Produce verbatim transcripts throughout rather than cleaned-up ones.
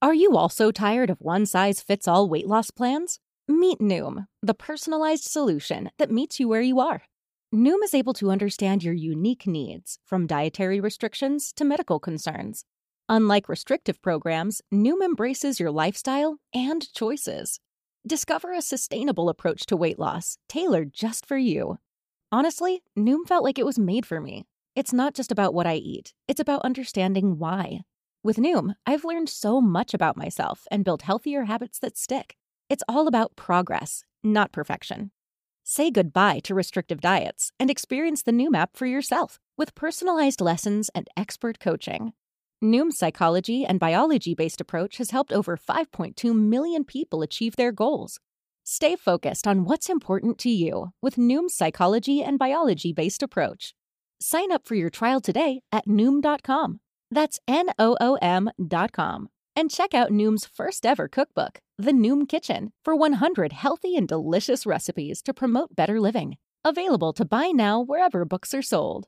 Are you also tired of one-size-fits-all weight loss plans? Meet Noom, the personalized solution that meets you where you are. Noom is able to understand your unique needs, from dietary restrictions to medical concerns. Unlike restrictive programs, Noom embraces your lifestyle and choices. Discover a sustainable approach to weight loss, tailored just for you. Honestly, Noom felt like it was made for me. It's not just about what I eat, it's about understanding why. With Noom, I've learned so much about myself and built healthier habits that stick. It's all about progress, not perfection. Say goodbye to restrictive diets and experience the Noom app for yourself with personalized lessons and expert coaching. Noom's psychology and biology-based approach has helped over five point two million people achieve their goals. Stay focused on what's important to you with Noom's psychology and biology-based approach. Sign up for your trial today at Noom dot com. That's N O O M dot com. And check out Noom's first ever cookbook, The Noom Kitchen, for one hundred healthy and delicious recipes to promote better living. Available to buy now wherever books are sold.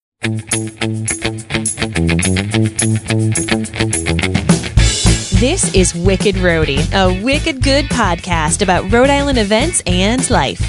This is Wicked Roadie, a wicked good podcast about Rhode Island events and life.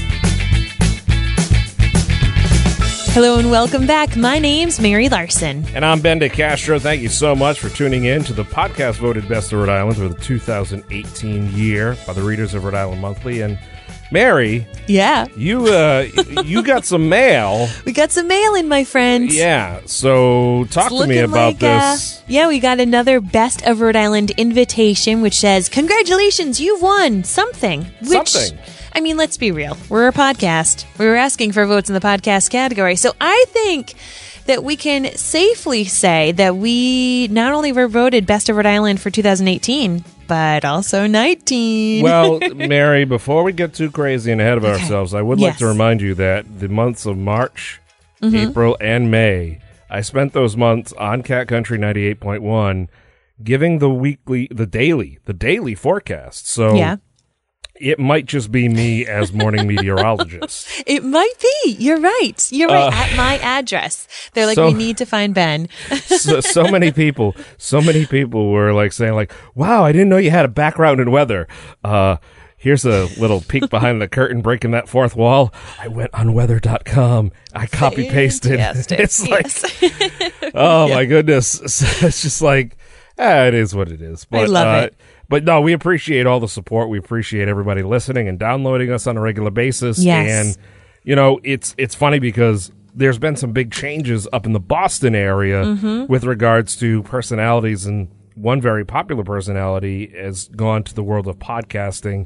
Hello and welcome back. My name's Mary Larson. And I'm Ben DeCastro. Thank you so much for tuning in to the podcast voted Best of Rhode Island for the two thousand eighteen year by the readers of Rhode Island Monthly. And Mary, yeah, you uh, you got some mail. We got some mail in, my friends. Yeah, so talk it's to me about like, this. Uh, yeah, we got another Best of Rhode Island invitation, which says, congratulations, you've won something. Which, something. I mean, let's be real. We're a podcast. We were asking for votes in the podcast category. So I think that we can safely say that we not only were voted Best of Rhode Island for two thousand eighteen, but also nineteen. Well, Mary, before we get too crazy and ahead of okay. ourselves, I would yes. like to remind you that the months of March, mm-hmm. April, and May, I spent those months on Cat Country ninety-eight point one giving the weekly, the daily, the daily forecast. So yeah. It might just be me as morning meteorologist. It might be. You're right. You're right. Uh, At my address. They're like, so, we need to find Ben. so, so many people, so many people were like saying like, wow, I didn't know you had a background in weather. Uh, here's a little peek behind the curtain, breaking that fourth wall. I went on weather dot com. I copy pasted. It's like, yes. oh yeah. my goodness. It's just like, ah, it is what it is. But, I love uh, it. But no, we appreciate all the support. We appreciate everybody listening and downloading us on a regular basis. Yes. And, you know, it's it's funny because there's been some big changes up in the Boston area mm-hmm. with regards to personalities. And one very popular personality has gone to the world of podcasting.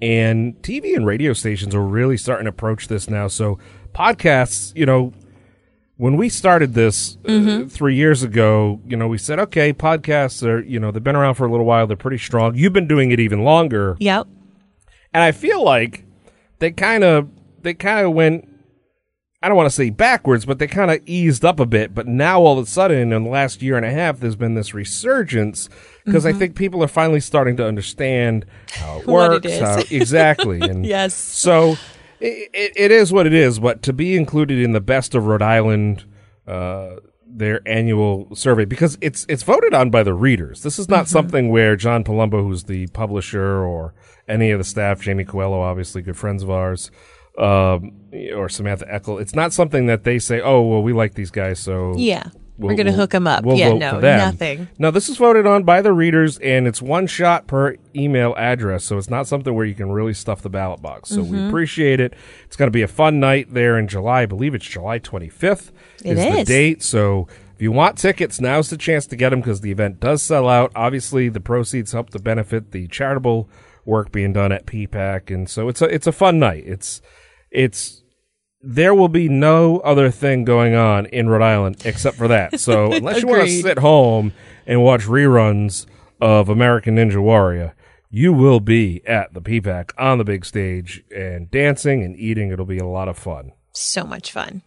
And T V and radio stations are really starting to approach this now. So podcasts, you know, when we started this mm-hmm. uh, three years ago, you know, we said, okay, podcasts are, you know, they've been around for a little while. They're pretty strong. You've been doing it even longer. Yep. And I feel like they kind of, they kind of went, I don't want to say backwards, but they kind of eased up a bit. But now all of a sudden, in the last year and a half, there's been this resurgence because mm-hmm. I think people are finally starting to understand how it works. What it is. How, exactly. And yes. So It, it, it is what it is, but to be included in the Best of Rhode Island, uh, their annual survey, because it's it's voted on by the readers. This is not mm-hmm. something where John Palumbo, who's the publisher, or any of the staff, Jamie Coelho, obviously good friends of ours, um, or Samantha Eckel, it's not something that they say, oh, well, we like these guys, so yeah. We'll, We're going to we'll, hook them up. We'll yeah, vote no, for them. nothing. No, this is voted on by the readers, and it's one shot per email address, so it's not something where you can really stuff the ballot box. So mm-hmm. we appreciate it. It's going to be a fun night there in July. I believe it's July twenty-fifth it is, is the date. So if you want tickets, now's the chance to get them because the event does sell out. Obviously, the proceeds help to benefit the charitable work being done at P PAC, and so it's a it's a fun night. It's it's. There will be no other thing going on in Rhode Island except for that. So unless you want to sit home and watch reruns of American Ninja Warrior, you will be at the P PAC on the big stage and dancing and eating. It'll be a lot of fun. So much fun.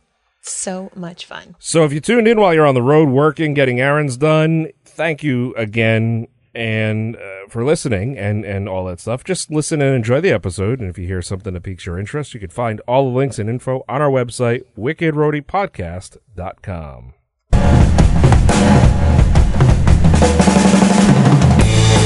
So much fun. So if you tuned in while you're on the road working, getting errands done, thank you again. And uh, for listening and, and all that stuff, just listen and enjoy the episode. And if you hear something that piques your interest, you can find all the links and info on our website, wicked roadie podcast dot com.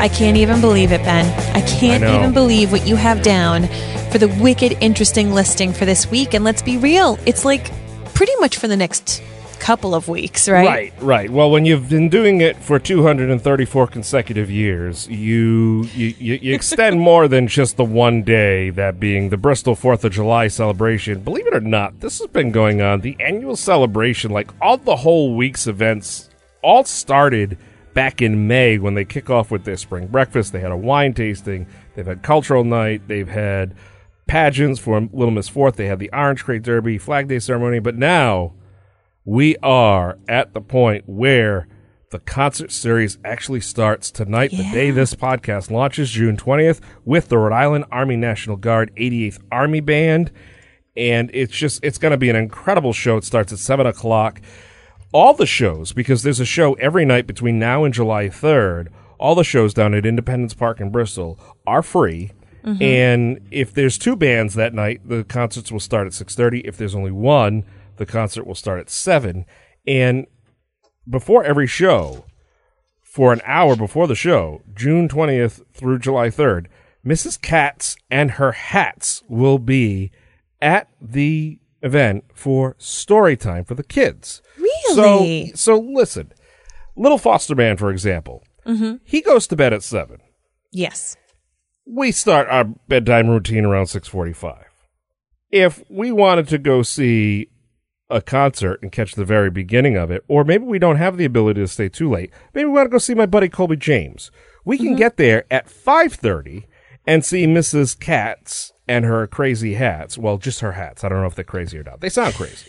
I can't even believe it, Ben. I can't I know. even believe what you have down for the wicked interesting listing for this week. And let's be real, it's like pretty much for the next couple of weeks, right? Right, right. Well, when you've been doing it for two hundred thirty-four consecutive years, you you, you, you extend more than just the one day, that being the Bristol fourth of July celebration. Believe it or not, this has been going on. The annual celebration, like all the whole week's events, all started back in May when they kick off with their spring breakfast. They had a wine tasting. They've had cultural night. They've had pageants for Little Miss Fourth. They had the Orange Crate Derby, Flag Day ceremony. But now we are at the point where the concert series actually starts tonight, Yeah. the day this podcast launches, June twentieth, with the Rhode Island Army National Guard eighty-eighth Army Band. And it's just, it's going to be an incredible show. It starts at seven o'clock. All the shows, because there's a show every night between now and July third, all the shows down at Independence Park in Bristol are free. Mm-hmm. And if there's two bands that night, the concerts will start at six thirty. If there's only one, the concert will start at seven. And before every show, for an hour before the show, June twentieth through July third, Missus Katz and her hats will be at the event for story time for the kids. Really? So, so listen, Little Foster Man, for example, Mm-hmm. he goes to bed at seven. Yes. We start our bedtime routine around six forty-five. If we wanted to go see a concert and catch the very beginning of it, or maybe we don't have the ability to stay too late, maybe we want to go see my buddy Colby James, we can mm-hmm. get there at five thirty and see Missus Katz and her crazy hats. Well, just her hats. I don't know if they're crazy or not. They sound crazy.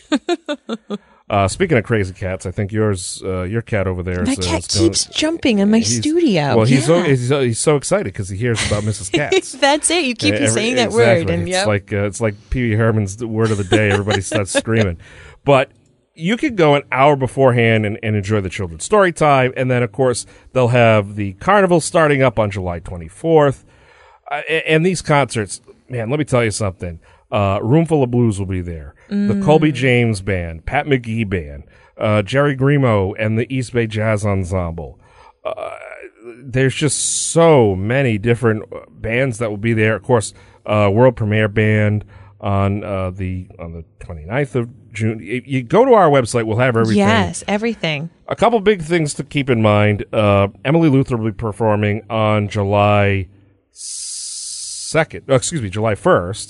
Uh, speaking of crazy cats, I think yours, uh, your cat over there. My is, uh, cat is going, keeps jumping in my he's, studio. Well, he's, yeah. so, he's, so, he's so excited because he hears about Missus Katz. That's it. You keep Uh, every- saying that exactly. word, and it's yep. like uh, it's like Pee Wee Herman's word of the day. Everybody starts screaming, but you could go an hour beforehand and, and enjoy the children's story time, and then of course they'll have the carnival starting up on July twenty-fourth, uh, and, and these concerts. Man, let me tell you something. Uh, Roomful of Blues will be there. Mm. The Colby James Band, Pat McGee Band, uh, Jerry Grimo and the East Bay Jazz Ensemble. Uh, there's just so many different bands that will be there. Of course, uh, world premiere band on uh, the on the twenty-ninth of June. You go to our website, we'll have everything. Yes, everything. A couple big things to keep in mind. Uh, Emily Luther will be performing on July second. Oh, excuse me, July first.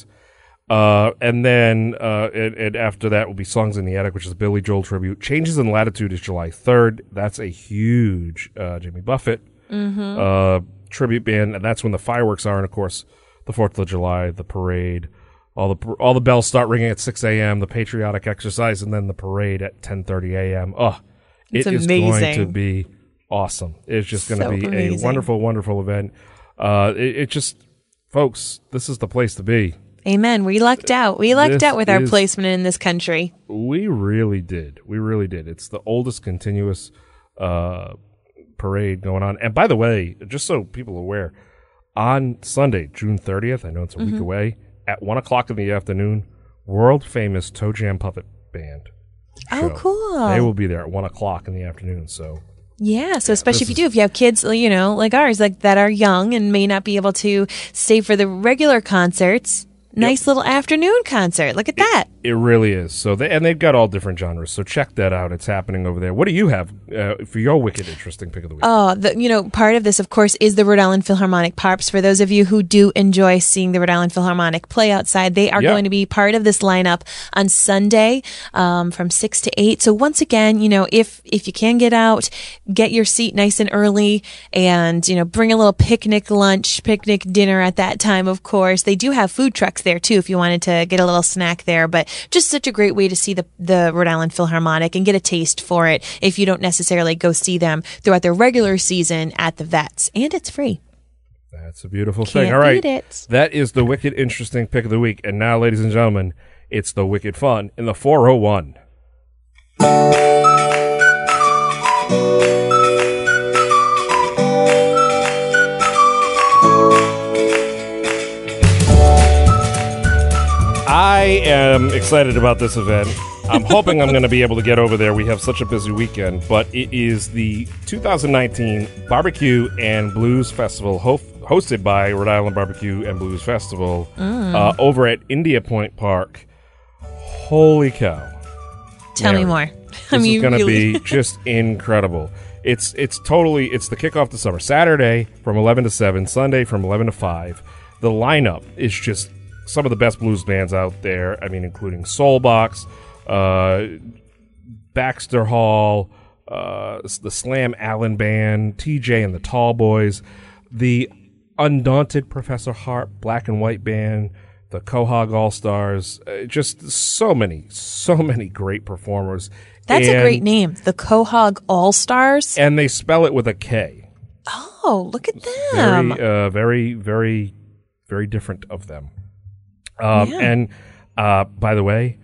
Uh, and then, uh, and, and after that will be Songs in the Attic, which is a Billy Joel tribute. Changes in Latitude is July third. That's a huge, uh, Jimmy Buffett, mm-hmm. uh, tribute band. And that's when the fireworks are. And of course, the fourth of July, the parade, all the, all the bells start ringing at six a.m., the patriotic exercise, and then the parade at ten thirty a.m. Oh, it it's is amazing. going to be awesome. It's just going to So be amazing. a wonderful, wonderful event. Uh, it, it just, folks, this is the place to be. Amen. We lucked out. We lucked This out with our is- placement in this country. We really did. We really did. It's the oldest continuous uh, parade going on. And by the way, just so people are aware, on Sunday, June thirtieth, I know it's a Mm-hmm. week away, at one o'clock in the afternoon, world famous Toe Jam Puppet Band. Oh, show. cool. They will be there at one o'clock in the afternoon. So Yeah, so especially if this you do, if you have kids, you know, like ours, like that are young and may not be able to stay for the regular concerts, nice little afternoon concert. Look at that. it really is. So they, and they've got all different genres. So check that out. It's happening over there. What do you have uh, for your wicked interesting pick of the week? Oh, the, you know, part of this, of course, is the Rhode Island Philharmonic Parps. For those of you who do enjoy seeing the Rhode Island Philharmonic play outside, they are Yeah. going to be part of this lineup on Sunday um, from six to eight. So once again, you know, if if you can get out, get your seat nice and early and, you know, bring a little picnic lunch, picnic dinner at that time, of course. They do have food trucks there, too, if you wanted to get a little snack there. But just such a great way to see the, the Rhode Island Philharmonic and get a taste for it if you don't necessarily go see them throughout their regular season at the Vets. And it's free. That's a beautiful Can't thing. All right. beat it. That is the wicked interesting pick of the week. And now, ladies and gentlemen, it's the wicked fun in the four oh one. I am excited about this event. I'm hoping I'm going to be able to get over there. We have such a busy weekend, but it is the two thousand nineteen Barbecue and Blues Festival, ho- hosted by Rhode Island Barbecue and Blues Festival, mm. uh, over at India Point Park. Holy cow! Tell Mary, me more. This I mean, is going to really? be just incredible. It's it's totally it's the kickoff to summer. Saturday from eleven to seven, Sunday from eleven to five. The lineup is just some of the best blues bands out there. I mean, including Soulbox, uh, Baxter Hall, uh, the Slam Allen Band, T J and the Tall Boys, the Undaunted Professor Hart Black and White Band, the Quahog All Stars. Uh, just so many, so many great performers. That's and, a great name, the Quahog All Stars. And they spell it with a K. Oh, look at them! Very, uh, very, very, very different of them. Um, yeah. And uh, by the way,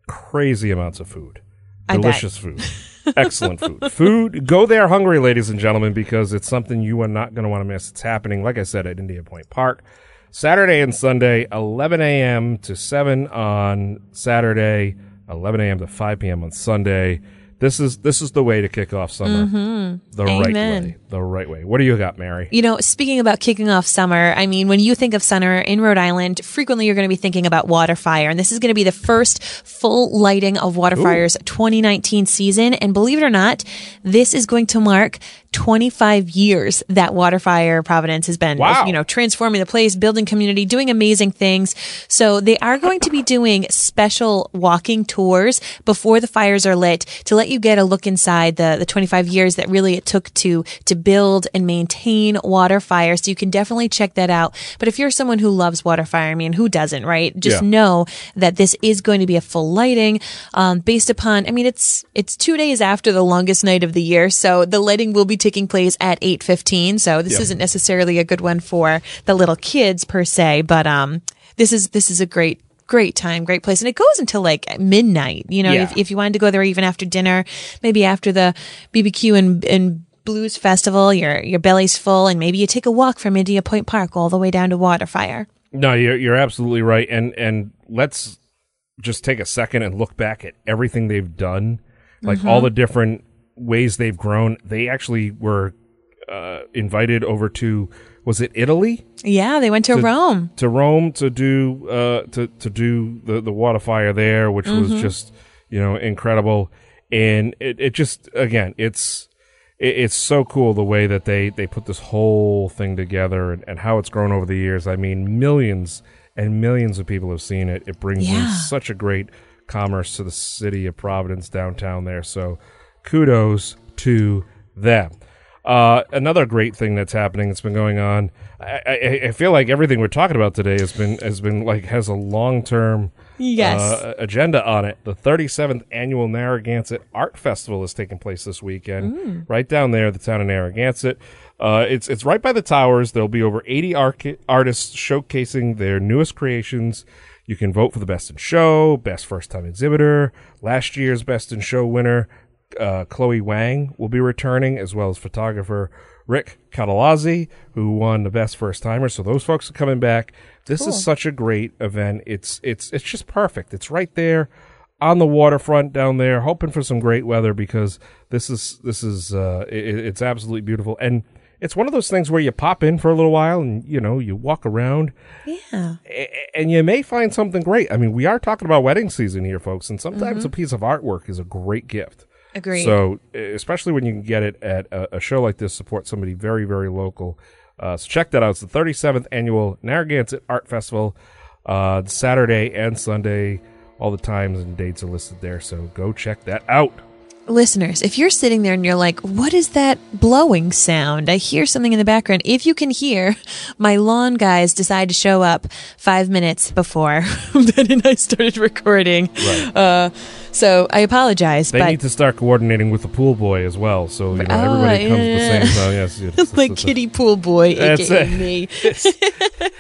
crazy amounts of food, I delicious bet. food, excellent food. Food. Go there hungry, ladies and gentlemen, because it's something you are not going to want to miss. It's happening, like I said, at India Point Park, Saturday and Sunday, eleven a.m. to seven on Saturday. eleven a.m. to five p.m. on Sunday. This is this is the way to kick off summer. Mm-hmm. The Amen. right way. The right way. What do you got, Mary? You know, speaking about kicking off summer, I mean, when you think of summer in Rhode Island, frequently you're going to be thinking about water fire. And this is going to be the first full lighting of Waterfire's twenty nineteen season. And believe it or not, this is going to mark twenty-five years that Waterfire Providence has been, wow. you know, transforming the place, building community, doing amazing things. So they are going to be doing special walking tours before the fires are lit to let you get a look inside the, the twenty-five years that really it took to, to build and maintain Waterfire. So you can definitely check that out. But if you're someone who loves Waterfire, I mean, who doesn't, right? Just yeah. know that this is going to be a full lighting, um, based upon, I mean, it's, it's two days after the longest night of the year. So the lighting will be taking place at eight fifteen. So this yep. isn't necessarily a good one for the little kids per se, but, um, this is, this is a great, great time, great place. And it goes until like midnight, you know, yeah. if, if you wanted to go there even after dinner, maybe after the B B Q and, and Blues Festival, your, your belly's full and maybe you take a walk from India Point Park all the way down to Waterfire. No, you're, you're absolutely right. And, and let's just take a second and look back at everything they've done, like mm-hmm. all the different ways they've grown. They actually were uh, invited over to, was it Italy? Yeah, they went to, to Rome. To Rome to do uh, to to do the the water fire there, which mm-hmm. was just, you know, incredible. And it, it just again, it's it, it's so cool the way that they, they put this whole thing together and, and how it's grown over the years. I mean, millions and millions of people have seen it. It brings yeah. in such a great commerce to the city of Providence downtown there. So kudos to them. Uh, another great thing that's happening that's been going on. I, I, I feel like everything we're talking about today has been has been like has a long term yes. uh, agenda on it. The thirty-seventh annual Narragansett Art Festival is taking place this weekend, mm. right down there, the town of Narragansett. Uh, it's it's right by the towers. There'll be over eighty archi- artists showcasing their newest creations. You can vote for the best in show, best first time exhibitor, last year's best in show winner. Uh, Chloe Wang will be returning, as well as photographer Rick Catalazzi, who won the best first timer. So those folks are coming back. This cool. is such a great event. It's it's it's just perfect. It's right there on the waterfront down there. Hoping for some great weather because this is this is uh, it, it's absolutely beautiful. And it's one of those things where you pop in for a little while and you know you walk around. Yeah. And you may find something great. I mean, we are talking about wedding season here, folks, and sometimes mm-hmm. a piece of artwork is a great gift. Agreed. So, especially when you can get it at a, a show like this, support somebody very, very local. Uh, so check that out. It's the thirty-seventh annual Narragansett Art Festival, uh, Saturday and Sunday. All the times and dates are listed there, so go check that out. Listeners, if you're sitting there and you're like, what is that blowing sound? I hear something in the background. If you can hear, my lawn guys decide to show up five minutes before Ben and I started recording. Right. Uh, so I apologize. They but need to start coordinating with the pool boy as well, so you know oh, everybody yeah. comes at the same time. Yes, yes, like yes, kitty pool boy, That's aka it. me.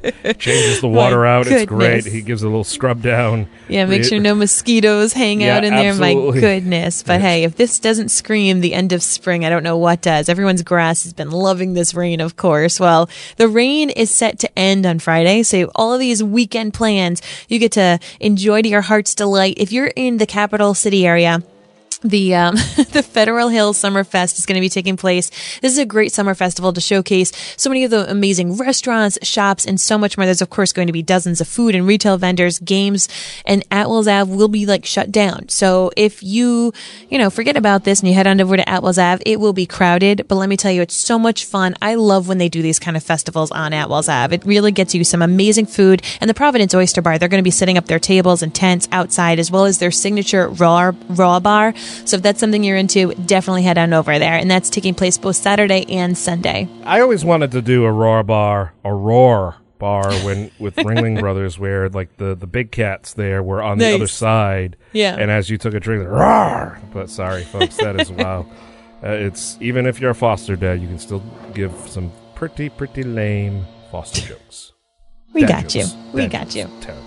changes the water My out. goodness. It's great. He gives a little scrub down. Yeah, make It- sure no mosquitoes hang Yeah, out in there. absolutely. My goodness. But Yeah. hey, if this doesn't scream the end of spring, I don't know what does. Everyone's grass has been loving this rain, of course. Well, the rain is set to end on Friday. So all of these weekend plans, you get to enjoy to your heart's delight. If you're in the capital city area, The um, the Federal Hills Summer Fest is going to be taking place. This is a great summer festival to showcase so many of the amazing restaurants, shops, and so much more. There's, of course, going to be dozens of food and retail vendors, games, and Atwells Ave will be like shut down. So if you, you know, forget about this and you head on over to Atwells Ave, it will be crowded. But let me tell you, it's so much fun. I love when they do these kind of festivals on Atwells Ave. It really gets you some amazing food. And the Providence Oyster Bar, they're going to be setting up their tables and tents outside, as well as their signature raw, raw bar. So if that's something you're into, definitely head on over there. And that's taking place both Saturday and Sunday. I always wanted to do a roar bar, a roar bar when with Ringling Brothers, where like the, the big cats there were on Nice. the other side. Yeah. And as you took a drink, roar. But sorry, folks, that is wow. Uh, it's even if you're a foster dad, you can still give some pretty pretty lame foster jokes. We Dad got jokes. you. We Dad got jokes. you. Terrible.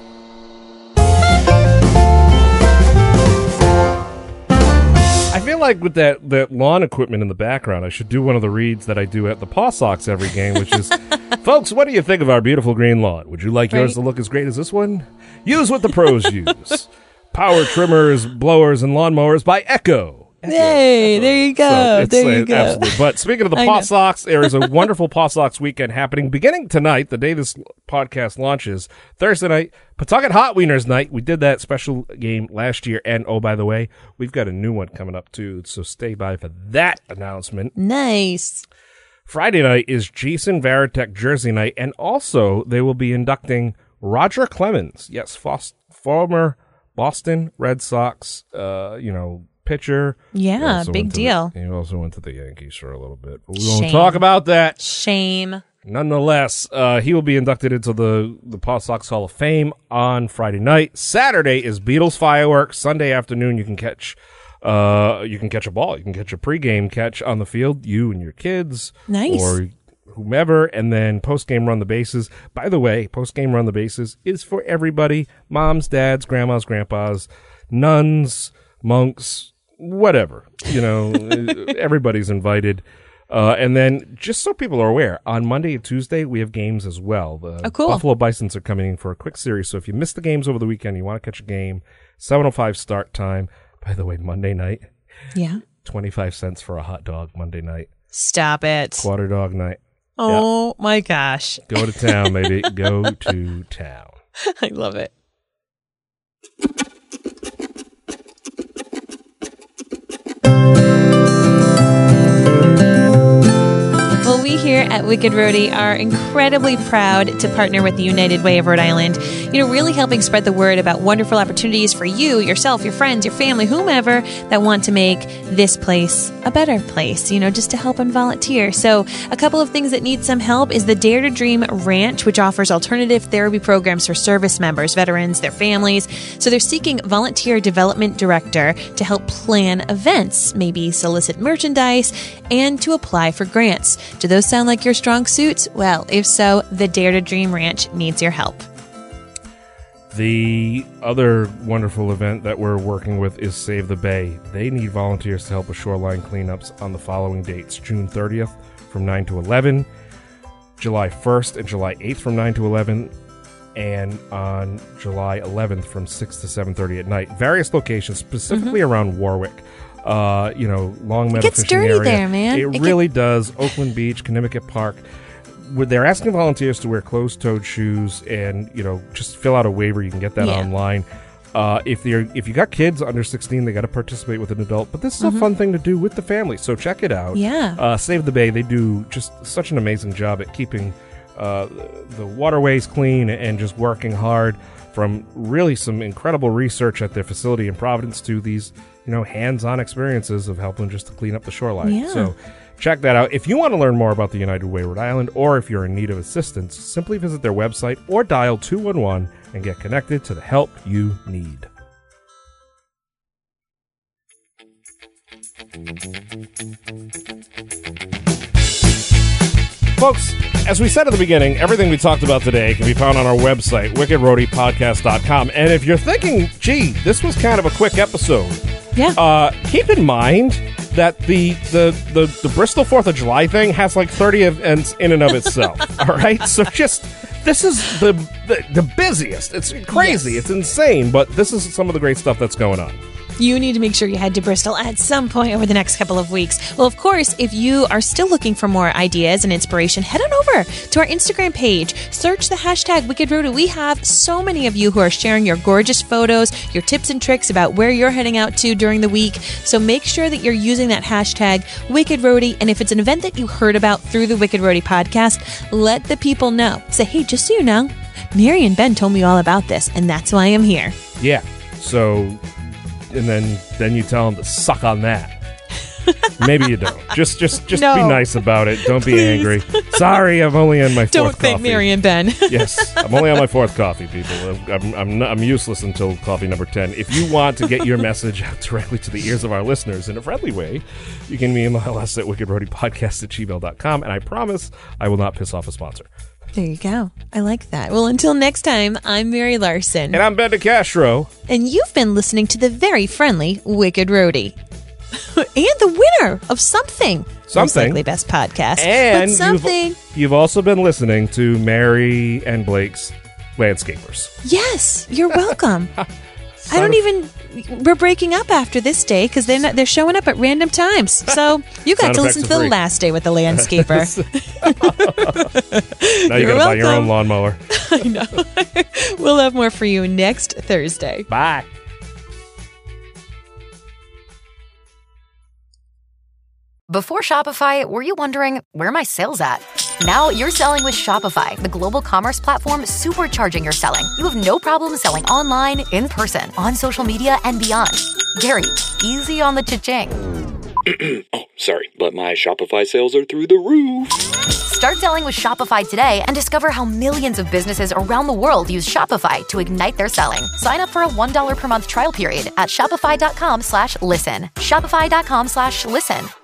I feel like with that, that lawn equipment in the background, I should do one of the reads that I do at the Paw Sox every game, which is, folks, what do you think of our beautiful green lawn? Would you like yours Right. to look as great as this one? Use what the pros use. Power trimmers, blowers, and lawnmowers by Echo. Echo. Hey, Echo. there you go. So it's, There you uh, go. Absolutely. But speaking of the I Paw know. Sox, there is a wonderful Paw Sox weekend happening beginning tonight, the day this podcast launches. Thursday night, Pawtucket Hot Wieners night. We did that special game last year. And oh, by the way, we've got a new one coming up too. So stay by for that announcement. Nice. Friday night is Jason Varitek Jersey night. And also they will be inducting Roger Clemens. Yes, fos- former Boston Red Sox, uh, you know, pitcher. Yeah, He also big went to the- deal. he also went to the Yankees for a little bit. But we won't Shame. talk about that. Shame. Nonetheless, uh, he will be inducted into the, the Paw Sox Hall of Fame on Friday night. Saturday is Beatles fireworks. Sunday afternoon, you can catch, uh, you can catch a ball. You can catch a pregame catch on the field, you and your kids. Nice. Or whomever, and then postgame run the bases. By the way, postgame run the bases is for everybody. Moms, dads, grandmas, grandpas, nuns, monks, whatever. You know, everybody's invited. Uh, and then, just so people are aware, on Monday and Tuesday, we have games as well. The Oh, cool. Buffalo Bisons are coming in for a quick series. So if you missed the games over the weekend, you want to catch a game, seven oh five start time. By the way, Monday night, Yeah. twenty-five cents for a hot dog Monday night. Stop it. Quarter dog night. Oh my gosh. Go to town, baby. Go to town. I love it. Well, we here at Wicked Roadie are incredibly proud to partner with the United Way of Rhode Island. You know, really helping spread the word about wonderful opportunities for you, yourself, your friends, your family, whomever that want to make this place a better place, you know, just to help and volunteer. So a couple of things that need some help is the Dare to Dream Ranch, which offers alternative therapy programs for service members, veterans, their families. So they're seeking volunteer development director to help plan events, maybe solicit merchandise, and to apply for grants. Do those sound like your strong suits? Well, if so, the Dare to Dream Ranch needs your help. The other wonderful event that we're working with is Save the Bay. They need volunteers to help with shoreline cleanups on the following dates: June thirtieth from nine to eleven, July first and July eighth from nine to eleven, and on July eleventh from six to seven thirty at night. Various locations, specifically mm-hmm. around Warwick. Uh, you know, Long Meadow it gets fishing dirty area. there, man. It, it really get- does. Oakland Beach, Connecticut Park. They're asking volunteers to wear closed-toed shoes and, you know, just fill out a waiver. You can get that Yeah. online. Uh, if you're if you got kids under sixteen, they got to participate with an adult. But this is Mm-hmm. a fun thing to do with the family, so check it out. Yeah. Uh, Save the Bay. They do just such an amazing job at keeping uh, the waterways clean and just working hard. From really some incredible research at their facility in Providence to these, you know, hands-on experiences of helping just to clean up the shoreline. Yeah. So check that out. If you want to learn more about the United Way Rhode Island, or if you're in need of assistance, simply visit their website or dial two one one and get connected to the help you need. Folks, as we said at the beginning, everything we talked about today can be found on our website, wicked roadie podcast dot com. And if you're thinking, gee, this was kind of a quick episode, Yeah. uh, keep in mind that the, the, the, the Bristol fourth of July thing has like thirty events in and of itself. All right? So just, this is the, the, the busiest. It's crazy. Yes. It's insane. But this is some of the great stuff that's going on. You need to make sure you head to Bristol at some point over the next couple of weeks. Well, of course, if you are still looking for more ideas and inspiration, head on over to our Instagram page. Search the hashtag Wicked Roadie. We have so many of you who are sharing your gorgeous photos, your tips and tricks about where you're heading out to during the week. So make sure that you're using that hashtag Wicked Roadie. And if it's an event that you heard about through the Wicked Roadie podcast, let the people know. Say, hey, just so you know, Mary and Ben told me all about this, and that's why I'm here. Yeah. So... And then, then you tell them to suck on that. Maybe you don't. Just, just, just No. be nice about it. Don't be Please. angry. Sorry, I'm only on my fourth Don't coffee. thank Mary and Ben. Yes, I'm only on my fourth coffee, people. I'm, I'm, not, I'm useless until coffee number ten. If you want to get your message out directly to the ears of our listeners in a friendly way, you can email us at wicked roadie podcast at gmail dot com, and I promise I will not piss off a sponsor. There you go. I like that. Well, until next time, I'm Mary Larson. And I'm Ben DeCastro. And you've been listening to the very friendly Wicked Roadie. And the winner of something. Most Something. likely best podcast. And but something. You've, you've also been listening to Mary and Blake's Landscapers. Yes, you're welcome. I don't even... We're breaking up after this day because they're not, they're showing up at random times. So you got Sound to effects listen are to the free. last day with the landscaper. Now you You're got to buy your welcome. own lawnmower. I know. We'll have more for you next Thursday. Bye. Before Shopify, were you wondering, where are my sales at? Now you're selling with Shopify, the global commerce platform supercharging your selling. You have no problem selling online, in person, on social media, and beyond. Gary, easy on the cha-ching. Oh, sorry, but my Shopify sales are through the roof. Start selling with Shopify today and discover how millions of businesses around the world use Shopify to ignite their selling. Sign up for a one dollar per month trial period at shopify dot com slash listen. Shopify dot com slash listen.